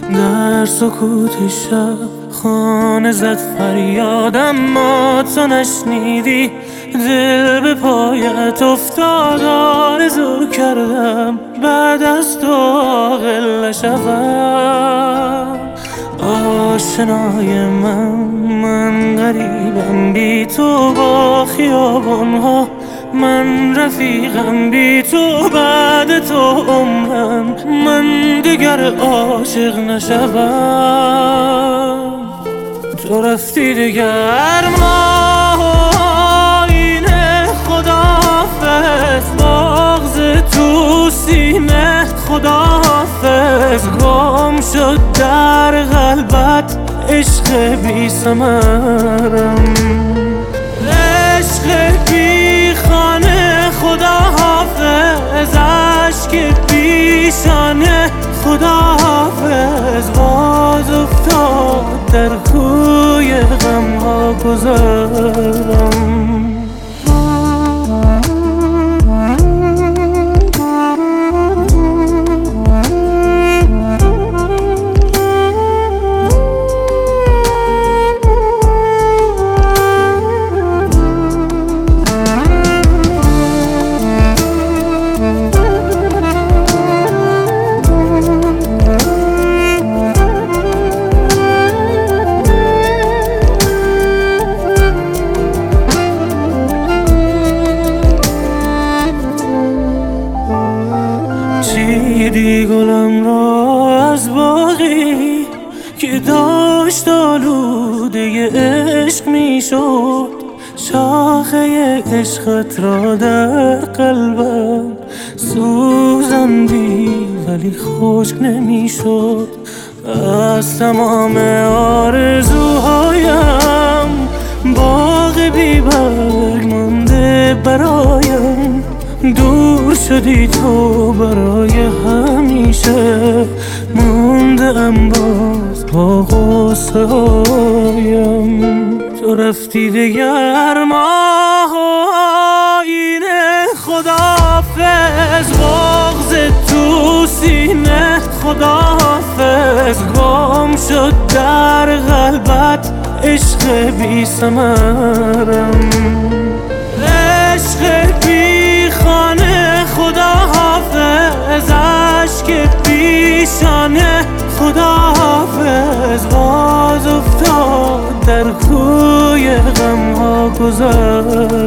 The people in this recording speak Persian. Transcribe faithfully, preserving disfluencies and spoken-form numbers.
در سکوت شب خانه زد فریادم، ما تو نشنیدی. دل به پایت افتاد، آرزو کردم بعد از تو عاقل نشوم. آشنای من من غریبم بی تو با خیابانها، من رفیقم بی تو بعد تو عمرم، من دیگر عاشق نشوم. تو رفتی دیگر ما آینه، خداحافظ بغض تو سینه، خداحافظ گم شد در قلبت عشق بی ثمرم، عشق بی خانه، خداحافظ اشک پیشانه، خداحافظ باز افتاد در کوی غمها گذرم. چیدی گلم را از باغی که داشت آلوده عشق می شد، شاخه عشقت را در قلبم سوزندی ولی خشک نمی شد. از تمام آرزوهایم باغ بی برگ مانده برایم، دور شدی تو برای همیشه، مونده ام باز با غصه هایم. تو رفتی دیگر ما آینه، خداحافظ بغض تو سینه، خداحافظ گم شد در قلبت عشق بی ثمرم، عشق بی خانه، خداحافظ اشک پیشانه، خداحافظ باز افتاد در کوی غمها گذر.